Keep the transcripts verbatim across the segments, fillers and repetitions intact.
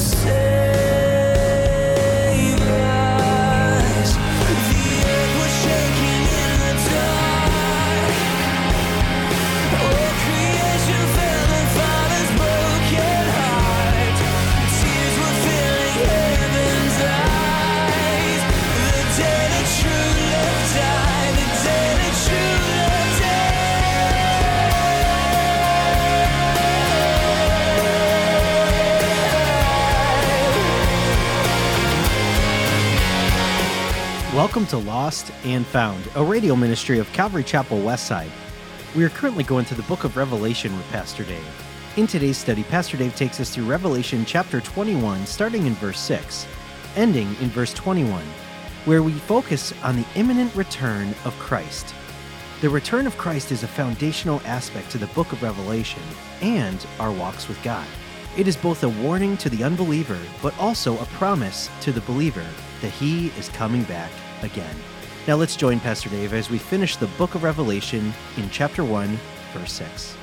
Welcome to Lost and Found, a radio ministry of Calvary Chapel Westside. We are currently going through the book of Revelation with Pastor Dave. In today's study, Pastor Dave takes us through Revelation chapter twenty-one, starting in verse six, ending in verse twenty-one, where we focus on the imminent return of Christ. The return of Christ is a foundational aspect to the book of Revelation and our walks with God. It is both a warning to the unbeliever, but also a promise to the believer that he is coming back again. Now let's join Pastor Dave as we finish the book of Revelation in chapter one, verse six.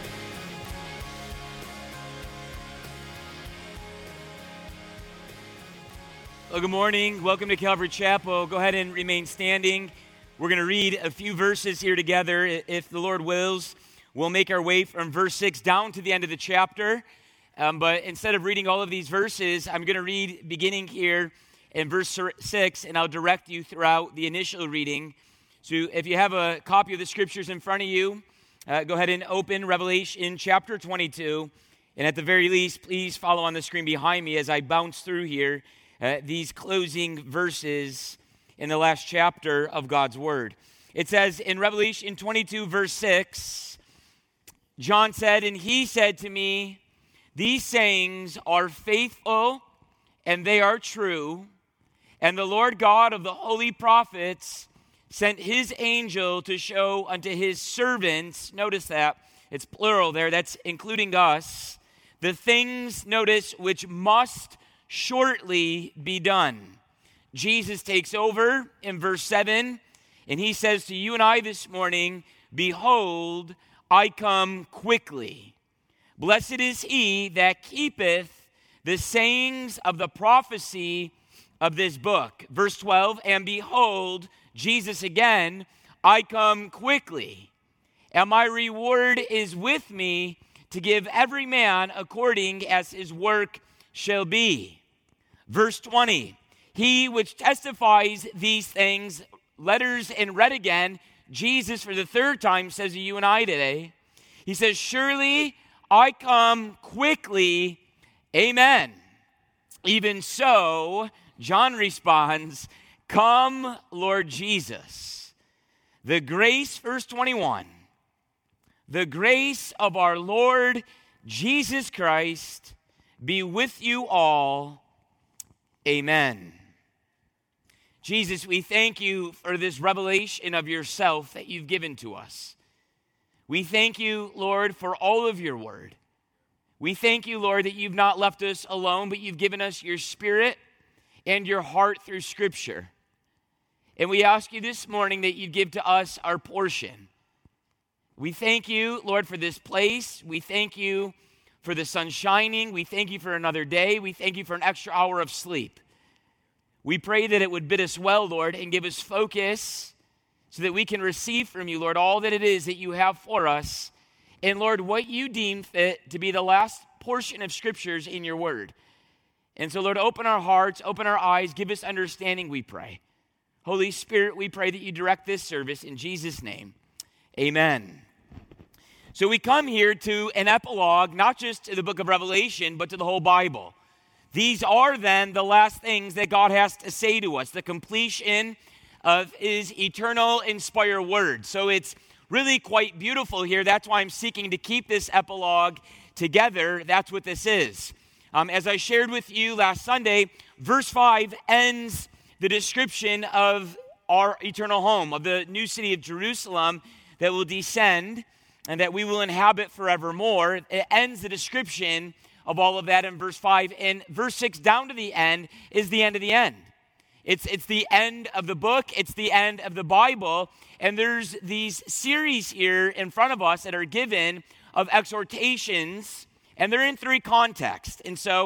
Well, good morning. Welcome to Calvary Chapel. Go ahead and remain standing. We're going to read a few verses here together. If the Lord wills, we'll make our way from verse six down to the end of the chapter. Um, but instead of reading all of these verses, I'm going to read beginning here in verse six, and I'll direct you throughout the initial reading. So if you have a copy of the scriptures in front of you, uh, go ahead and open Revelation chapter twenty-two. And at the very least, please follow on the screen behind me as I bounce through here uh, these closing verses in the last chapter of God's Word. It says in Revelation twenty-two, verse six, John said, "And he said to me, these sayings are faithful and they are true. And the Lord God of the holy prophets sent his angel to show unto his servants," notice that, it's plural there, that's including us, "the things," notice, "which must shortly be done." Jesus takes over in verse seven, and he says to you and I this morning, "Behold, I come quickly. Blessed is he that keepeth the sayings of the prophecy of this book." Verse twelve, "And behold," Jesus again, "I come quickly, and my reward is with me to give every man according as his work shall be." Verse twenty, "He which testifies these things," letters and read again, Jesus for the third time says to you and I today, he says, "Surely I come quickly, amen. Even so," John responds, "Come, Lord Jesus." The grace, verse twenty-one, "the grace of our Lord Jesus Christ be with you all, amen." Jesus, we thank you for this revelation of yourself that you've given to us. We thank you, Lord, for all of your word. We thank you, Lord, that you've not left us alone, but you've given us your Spirit and your heart through Scripture. And we ask you this morning that you give to us our portion. We thank you, Lord, for this place. We thank you for the sun shining. We thank you for another day. We thank you for an extra hour of sleep. We pray that it would bid us well, Lord, and give us focus so that we can receive from you, Lord, all that it is that you have for us. And Lord, what you deem fit to be the last portion of scriptures in your word. And so, Lord, open our hearts, open our eyes, give us understanding, we pray. Holy Spirit, we pray that you direct this service in Jesus' name. Amen. So we come here to an epilogue, not just to the book of Revelation, but to the whole Bible. These are then the last things that God has to say to us, the completion of his eternal inspired word. So it's really quite beautiful here. That's why I'm seeking to keep this epilogue together. That's what this is. Um, as I shared with you last Sunday, verse five ends the description of our eternal home, of the new city of Jerusalem that will descend and that we will inhabit forevermore. It ends the description of all of that in verse five. And verse six down to the end is the end of the end. It's, it's the end of the book. It's the end of the Bible. And there's these series here in front of us that are given of exhortations, and they're in three contexts. And so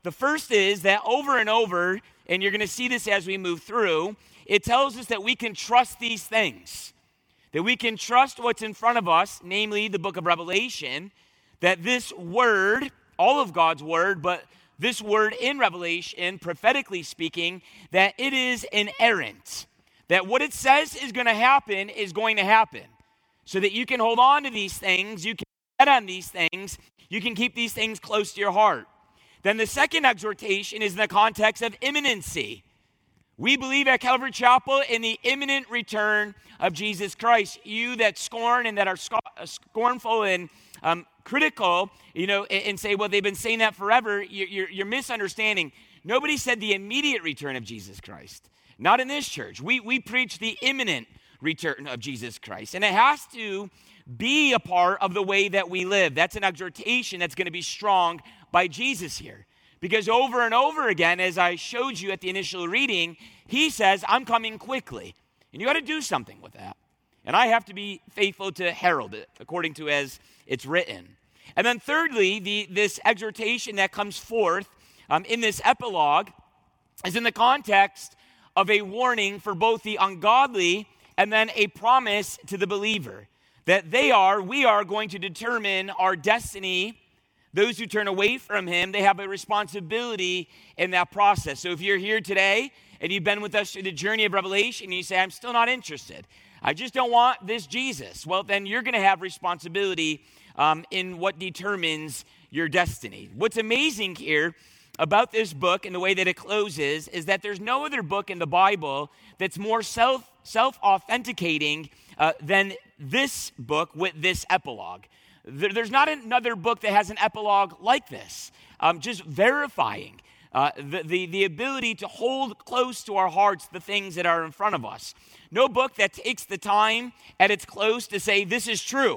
The first is that over and over, and you're going to see this as we move through, it tells us that we can trust these things, that we can trust what's in front of us, namely the book of Revelation, that this word, all of God's word, but this word in Revelation, prophetically speaking, that it is inerrant, that what it says is going to happen is going to happen, so that you can hold on to these things, you can bet on these things, you can keep these things close to your heart. Then the second exhortation is in the context of imminency. We believe at Calvary Chapel in the imminent return of Jesus Christ. You that scorn and that are sc- scornful and um, critical, you know, and, and say, well, they've been saying that forever, you're, you're, you're misunderstanding. Nobody said the immediate return of Jesus Christ. Not in this church. We, we preach the imminent return of Jesus Christ. And it has to be a part of the way that we live. That's an exhortation that's going to be strong by Jesus here. Because over and over again, as I showed you at the initial reading, he says, I'm coming quickly. And you got to do something with that. And I have to be faithful to herald it according to as it's written. And then thirdly, the, this exhortation that comes forth um, in this epilogue is in the context of a warning for both the ungodly and then a promise to the believer. That they are, we are going to determine our destiny. Those who turn away from him, they have a responsibility in that process. So if you're here today and you've been with us through the journey of Revelation and you say, I'm still not interested, I just don't want this Jesus, well, then you're going to have responsibility um, in what determines your destiny. What's amazing here about this book and the way that it closes is that there's no other book in the Bible that's more self, self-authenticating uh, than this book with this epilogue. There's not another book that has an epilogue like this, um, just verifying uh, the, the, the ability to hold close to our hearts the things that are in front of us. No book that takes the time at its close to say, this is true.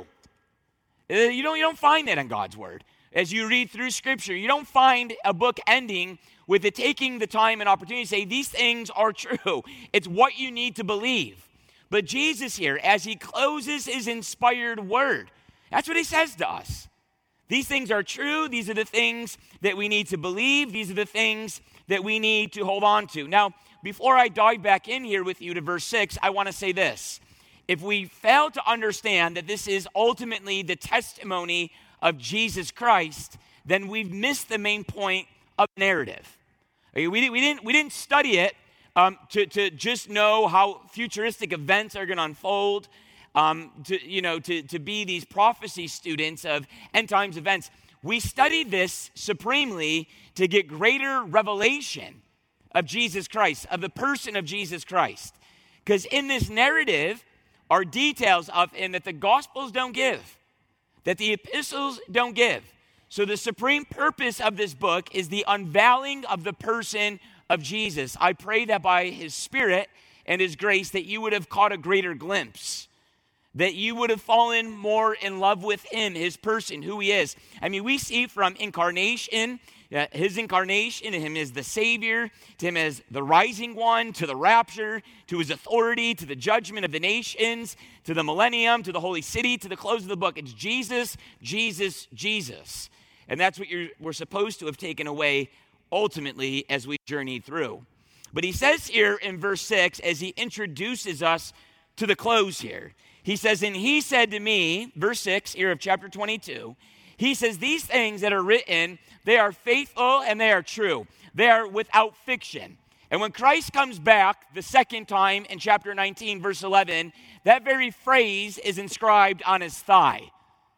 You don't, you don't find that in God's word. As you read through Scripture, you don't find a book ending with it taking the time and opportunity to say, these things are true. It's what you need to believe. But Jesus here, as he closes his inspired word, that's what he says to us. These things are true. These are the things that we need to believe. These are the things that we need to hold on to. Now, before I dive back in here with you to verse six, I want to say this. If we fail to understand that this is ultimately the testimony of Jesus Christ, then we've missed the main point of the narrative. We, we, didn't, we didn't study it um, to, to just know how futuristic events are going to unfold, um, to, you know, to, to be these prophecy students of end times events. We studied this supremely to get greater revelation of Jesus Christ, of the person of Jesus Christ. Because in this narrative are details of him that the Gospels don't give, that the epistles don't give. So the supreme purpose of this book is the unveiling of the person of Jesus. I pray that by his Spirit and his grace that you would have caught a greater glimpse, that you would have fallen more in love with him, his person, who he is. I mean, we see from incarnation, uh, his incarnation, to him as the Savior, to him as the rising one, to the rapture, to his authority, to the judgment of the nations, to the millennium, to the holy city, to the close of the book. It's Jesus, Jesus, Jesus. And that's what you're, we're supposed to have taken away ultimately as we journey through. But he says here in verse six, as he introduces us to the close here, he says, and he said to me, verse six here of chapter twenty-two, he says, these things that are written, they are faithful and they are true. They are without fiction. And when Christ comes back the second time in chapter nineteen, verse eleven, that very phrase is inscribed on his thigh.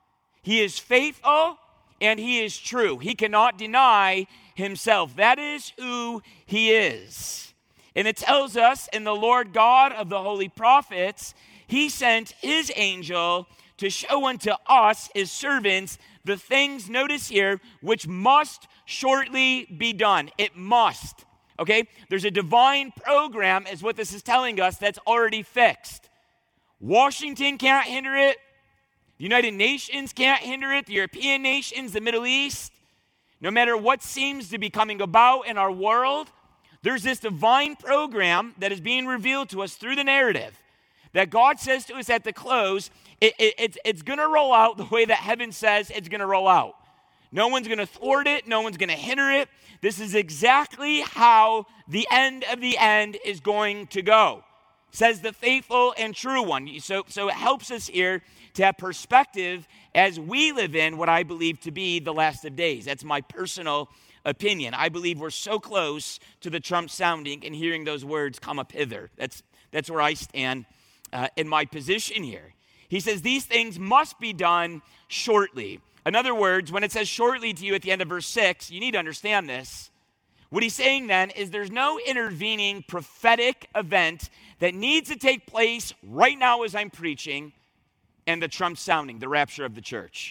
He is faithful and he is true. He cannot deny himself. That is who he is. And it tells us in the Lord God of the holy prophets, he sent his angel to show unto us, his servants, the things, notice here, which must shortly be done. It must, okay? There's a divine program, is what this is telling us, that's already fixed. Washington can't hinder it. The United Nations can't hinder it. The European nations, the Middle East. No matter what seems to be coming about in our world, there's this divine program that is being revealed to us through the narrative that God says to us at the close, it, it, it's, it's going to roll out the way that heaven says it's going to roll out. No one's going to thwart it. No one's going to hinder it. This is exactly how the end of the end is going to go, says the faithful and true one. So, so it helps us here to have perspective as we live in what I believe to be the last of days. That's my personal opinion. I believe we're so close to the trump sounding and hearing those words, come up hither. That's, that's where I stand uh, in my position here. He says these things must be done shortly. In other words, when it says shortly to you at the end of verse six, you need to understand this. What he's saying then is there's no intervening prophetic event that needs to take place right now as I'm preaching and the trump sounding, the rapture of the church.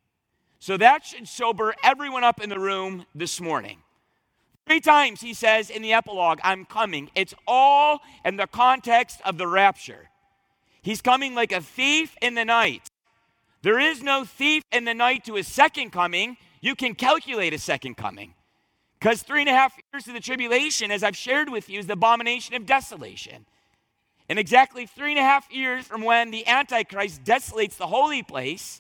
So that should sober everyone up in the room this morning. Three times he says in the epilogue, I'm coming. It's all in the context of the rapture. He's coming like a thief in the night. There is no thief in the night to his second coming. You can calculate his second coming. Because three and a half years of the tribulation, as I've shared with you, is the abomination of desolation. And exactly three and a half years from when the Antichrist desolates the holy place,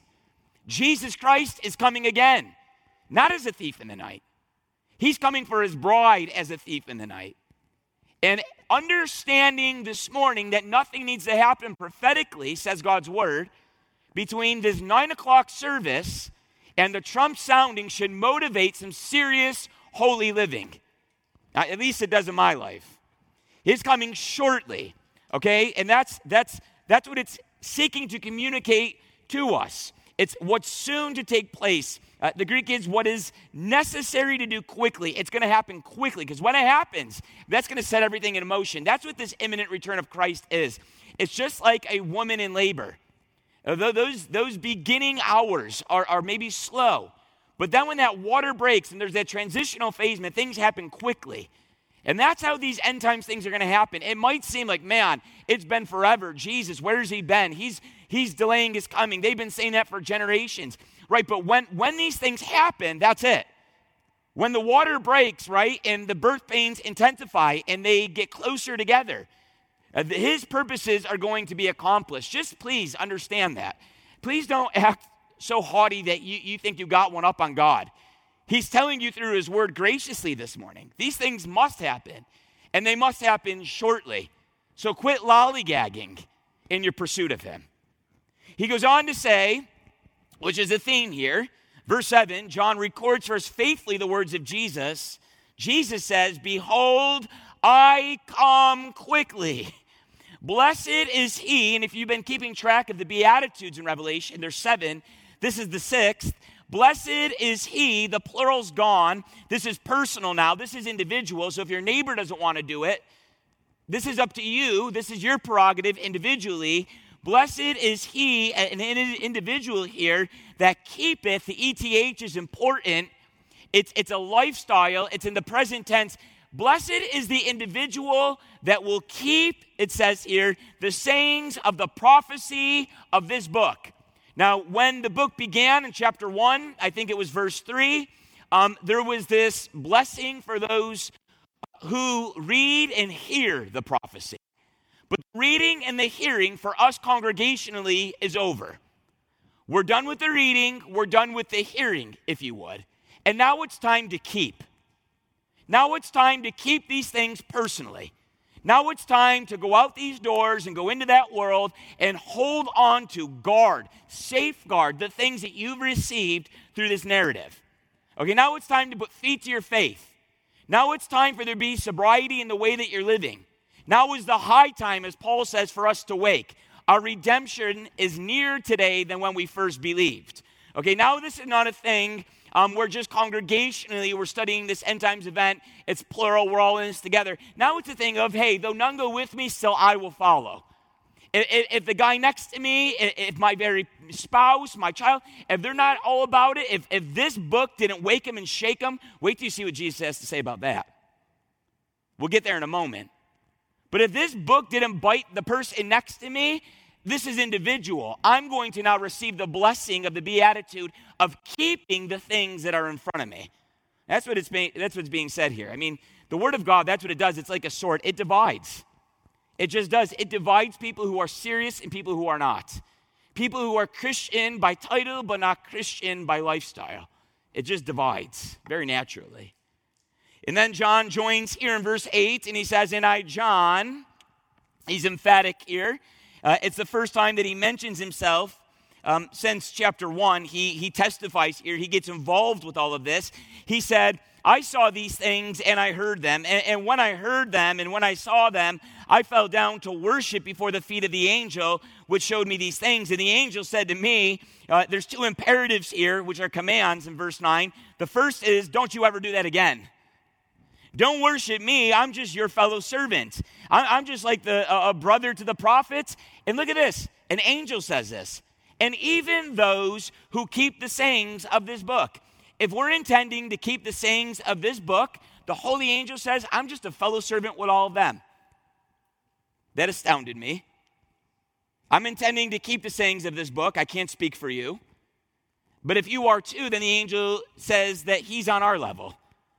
Jesus Christ is coming again, not as a thief in the night. He's coming for his bride as a thief in the night. And understanding this morning that nothing needs to happen prophetically, says God's word, between this nine o'clock service and the trump sounding should motivate some serious holy living. Now, at least it does in my life. He's coming shortly, okay? And that's that's that's what it's seeking to communicate to us. It's what's soon to take place. Uh, the Greek is what is necessary to do quickly. It's going to happen quickly because when it happens, that's going to set everything in motion. That's what this imminent return of Christ is. It's just like a woman in labor. Although those, those beginning hours are, are maybe slow, but then when that water breaks and there's that transitional phase, man, things happen quickly. And that's how these end times things are going to happen. It might seem like, man, it's been forever. Jesus, where's he been? He's he's delaying his coming. They've been saying that for generations, right? But when, when these things happen, that's it. When the water breaks, right, and the birth pains intensify and they get closer together, uh, his purposes are going to be accomplished. Just please understand that. Please don't act so haughty that you, you think you got one up on God. He's telling you through his word graciously this morning. These things must happen, and they must happen shortly. So quit lollygagging in your pursuit of him. He goes on to say, which is a theme here, verse seven, John records for us faithfully the words of Jesus. Jesus says, behold, I come quickly. Blessed is he, and if you've been keeping track of the Beatitudes in Revelation, there's seven, this is the sixth. Blessed is he, the plural's gone. This is personal now. This is individual. So if your neighbor doesn't want to do it, this is up to you. This is your prerogative individually. Blessed is he, an individual here, that keepeth. The E T H is important. It's, it's a lifestyle. It's in the present tense. Blessed is the individual that will keep, it says here, the sayings of the prophecy of this book. Now, when the book began in chapter one, I think it was verse three, um, there was this blessing for those who read and hear the prophecy. But the reading and the hearing for us congregationally is over. We're done with the reading. We're done with the hearing, if you would. And now it's time to keep. Now it's time to keep these things personally. Now it's time to go out these doors and go into that world and hold on to, guard, safeguard the things that you've received through this narrative. Okay, now it's time to put feet to your faith. Now it's time for there to be sobriety in the way that you're living. Now is the high time, as Paul says, for us to wake. Our redemption is nearer today than when we first believed. Okay, now this is not a thing Um, we're just congregationally, we're studying this end times event. It's plural. We're all in this together. Now it's a thing of, hey, though none go with me, still I will follow. If, if, if the guy next to me, if, if my very spouse, my child, if they're not all about it, if, if this book didn't wake them and shake them, wait till you see what Jesus has to say about that. We'll get there in a moment. But if this book didn't bite the person next to me, this is individual. I'm going to now receive the blessing of the beatitude of keeping the things that are in front of me. That's what it's being, that's what's being said here. I mean, the Word of God, that's what it does. It's like a sword. It divides. It just does. It divides people who are serious and people who are not. People who are Christian by title but not Christian by lifestyle. It just divides very naturally. And then John joins here in verse eight, and he says, and I, John, he's emphatic here. Uh, it's the first time that he mentions himself um, since chapter one. He, he testifies here. He gets involved with all of this. He said, I saw these things and I heard them. And, and when I heard them and when I saw them, I fell down to worship before the feet of the angel, which showed me these things. And the angel said to me, uh, there's two imperatives here, which are commands in verse nine. The first is, don't you ever do that again. Don't worship me. I'm just your fellow servant. I'm just like the, a brother to the prophets. And look at this. An angel says this. And even those who keep the sayings of this book. If we're intending to keep the sayings of this book, the holy angel says, I'm just a fellow servant with all of them. That astounded me. I'm intending to keep the sayings of this book. I can't speak for you. But if you are too, then the angel says that he's on our level.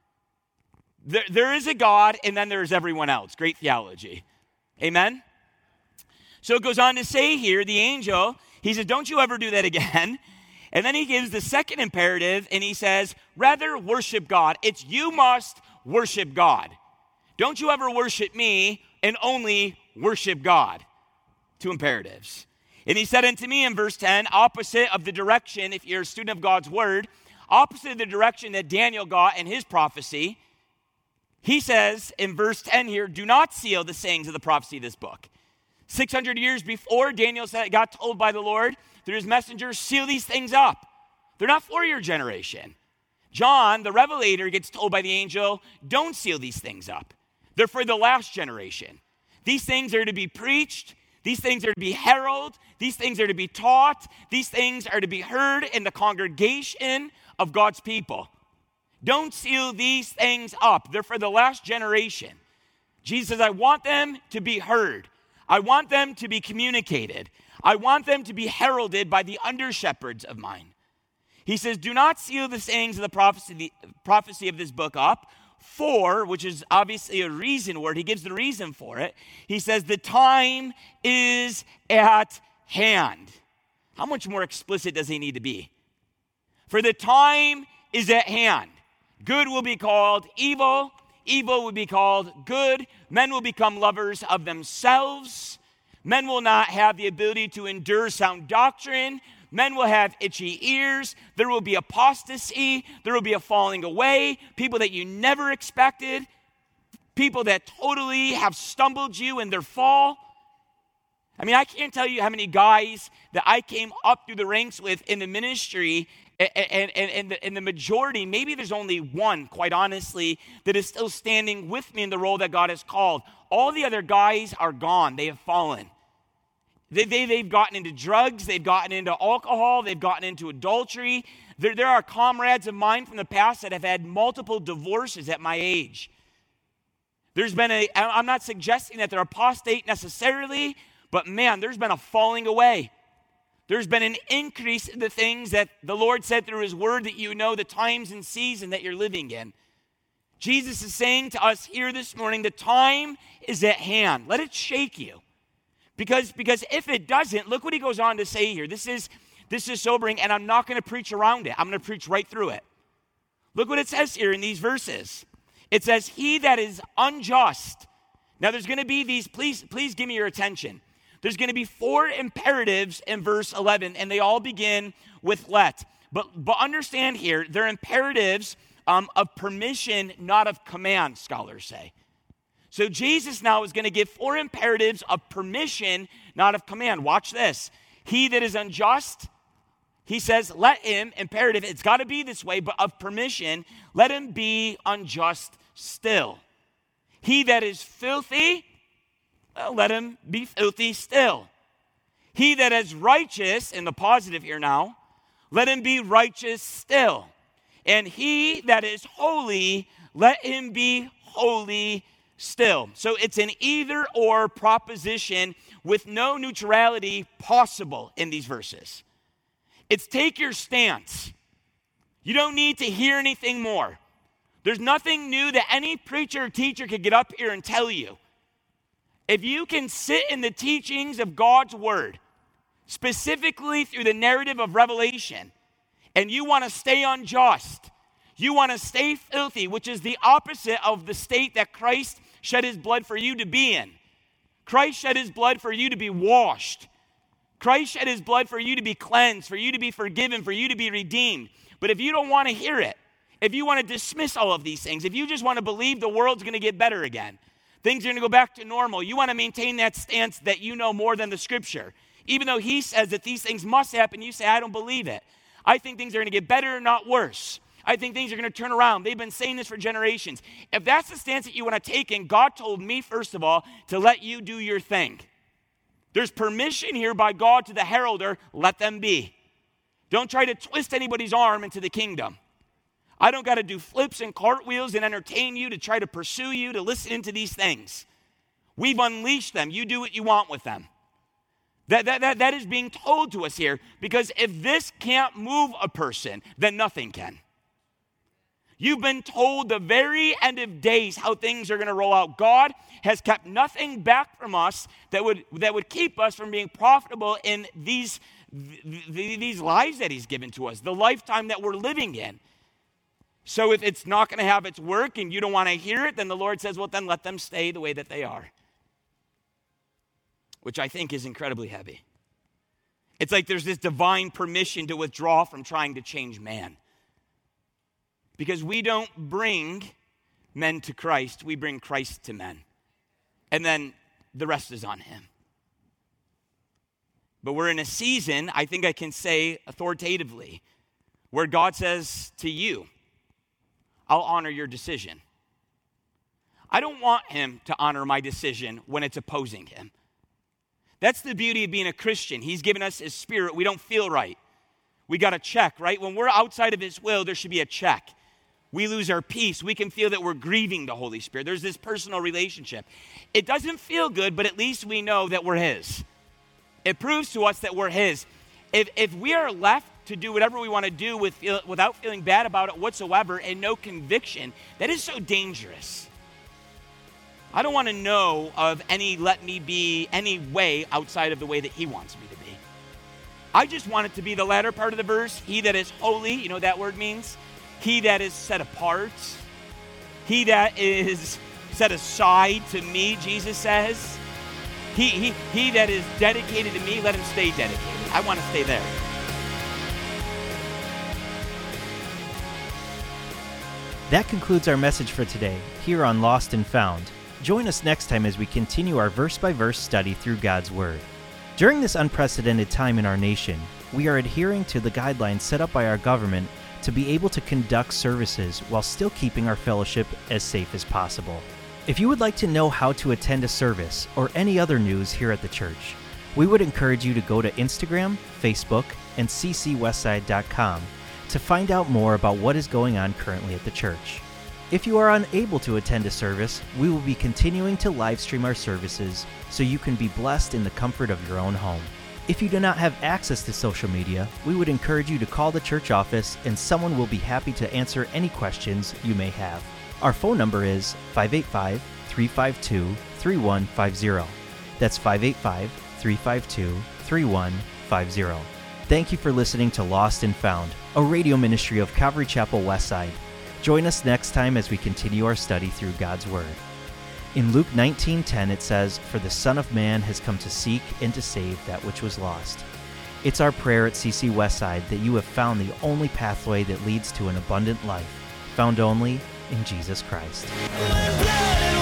There, there is a God, and then there is everyone else. Great theology. Amen? So it goes on to say here, the angel, he says, don't you ever do that again. And then he gives the second imperative, and he says, rather worship God. It's you must worship God. Don't you ever worship me, and only worship God. Two imperatives. And he said unto me in verse ten, opposite of the direction, if you're a student of God's word, opposite of the direction that Daniel got in his prophecy, he says in verse ten here, do not seal the sayings of the prophecy of this book. six hundred years before, Daniel said, got told by the Lord through his messenger, seal these things up. They're not for your generation. John, the revelator, gets told by the angel, don't seal these things up. They're for the last generation. These things are to be preached. These things are to be heralded. These things are to be taught. These things are to be heard in the congregation of God's people. Don't seal these things up. They're for the last generation. Jesus says, I want them to be heard. I want them to be communicated. I want them to be heralded by the under-shepherds of mine. He says, do not seal the sayings of the prophecy, the prophecy of this book up, for, which is obviously a reason word. He gives the reason for it. He says, the time is at hand. How much more explicit does he need to be? For the time is at hand. Good will be called evil. Evil will be called good. Men will become lovers of themselves. Men will not have the ability to endure sound doctrine. Men will have itchy ears. There will be apostasy. There will be a falling away. People that you never expected. People that totally have stumbled you in their fall. I mean, I can't tell you how many guys that I came up through the ranks with in the ministry, and, and, and, and, the, and the majority, maybe there's only one, quite honestly, that is still standing with me in the role that God has called. All the other guys are gone. They have fallen. They, they, they've gotten into drugs. They've gotten into alcohol. They've gotten into adultery. There, there are comrades of mine from the past that have had multiple divorces at my age. There's been a, I'm not suggesting that they're apostate necessarily, but man, there's been a falling away. There's been an increase in the things that the Lord said through his word, that you know the times and season that you're living in. Jesus is saying to us here this morning, the time is at hand. Let it shake you. Because, because if it doesn't, look what he goes on to say here. This is, this is sobering, and I'm not going to preach around it. I'm going to preach right through it. Look what it says here in these verses. It says, he that is unjust. Now there's going to be these, please, please give me your attention. There's going to be four imperatives in verse eleven, and they all begin with let. But, but understand here, they're imperatives um, of permission, not of command, scholars say. So Jesus now is going to give four imperatives of permission, not of command. Watch this. He that is unjust, he says, let him, imperative, it's got to be this way, but of permission, let him be unjust still. He that is filthy, well, let him be filthy still. He that is righteous, in the positive here now, let him be righteous still. And he that is holy, let him be holy still. So it's an either or proposition with no neutrality possible in these verses. It's take your stance. You don't need to hear anything more. There's nothing new that any preacher or teacher could get up here and tell you. If you can sit in the teachings of God's word, specifically through the narrative of Revelation, and you want to stay unjust, you want to stay filthy, which is the opposite of the state that Christ shed his blood for you to be in. Christ shed his blood for you to be washed. Christ shed his blood for you to be cleansed, for you to be forgiven, for you to be redeemed. But if you don't want to hear it, if you want to dismiss all of these things, if you just want to believe the world's going to get better again, things are going to go back to normal, you want to maintain that stance that you know more than the Scripture. Even though he says that these things must happen, you say, I don't believe it. I think things are going to get better, not worse. I think things are going to turn around. They've been saying this for generations. If that's the stance that you want to take, and God told me, first of all, to let you do your thing. There's permission here by God to the heralder, let them be. Don't try to twist anybody's arm into the kingdom. I don't got to do flips and cartwheels and entertain you to try to pursue you to listen into these things. We've unleashed them. You do what you want with them. That, that, that, that is being told to us here, because if this can't move a person, then nothing can. You've been told the very end of days how things are going to roll out. God has kept nothing back from us that would, that would keep us from being profitable in these, th- th- these lives that he's given to us, the lifetime that we're living in. So if it's not going to have its work and you don't want to hear it, then the Lord says, well, then let them stay the way that they are. Which I think is incredibly heavy. It's like there's this divine permission to withdraw from trying to change man. Because we don't bring men to Christ, we bring Christ to men. And then the rest is on him. But we're in a season, I think I can say authoritatively, where God says to you, I'll honor your decision. I don't want him to honor my decision when it's opposing him. That's the beauty of being a Christian. He's given us his Spirit. We don't feel right. We got to check, right? When we're outside of his will, there should be a check. We lose our peace. We can feel that we're grieving the Holy Spirit. There's this personal relationship. It doesn't feel good, but at least we know that we're his. It proves to us that we're his. If, if we are left to do whatever we want to do with, without feeling bad about it whatsoever and no conviction, that is so dangerous. I don't want to know of any let me be any way outside of the way that he wants me to be. I just want it to be the latter part of the verse. He that is holy, you know what that word means? He that is set apart. He that is set aside to me, Jesus says. He, he, he that is dedicated to me, let him stay dedicated. I want to stay there. That concludes our message for today here on Lost and Found. Join us next time as we continue our verse-by-verse study through God's Word. During this unprecedented time in our nation, we are adhering to the guidelines set up by our government to be able to conduct services while still keeping our fellowship as safe as possible. If you would like to know how to attend a service or any other news here at the church, we would encourage you to go to Instagram, Facebook, and c c westside dot com to find out more about what is going on currently at the church. If you are unable to attend a service, we will be continuing to live stream our services so you can be blessed in the comfort of your own home. If you do not have access to social media, we would encourage you to call the church office and someone will be happy to answer any questions you may have. Our phone number is five eight five, three five two, three one five zero. That's five eight five, three five two, three one five zero. Thank you for listening to Lost and Found, a radio ministry of Calvary Chapel Westside. Join us next time as we continue our study through God's Word. In Luke nineteen ten it says, "For the Son of Man has come to seek and to save that which was lost." It's our prayer at C C Westside that you have found the only pathway that leads to an abundant life, found only in Jesus Christ.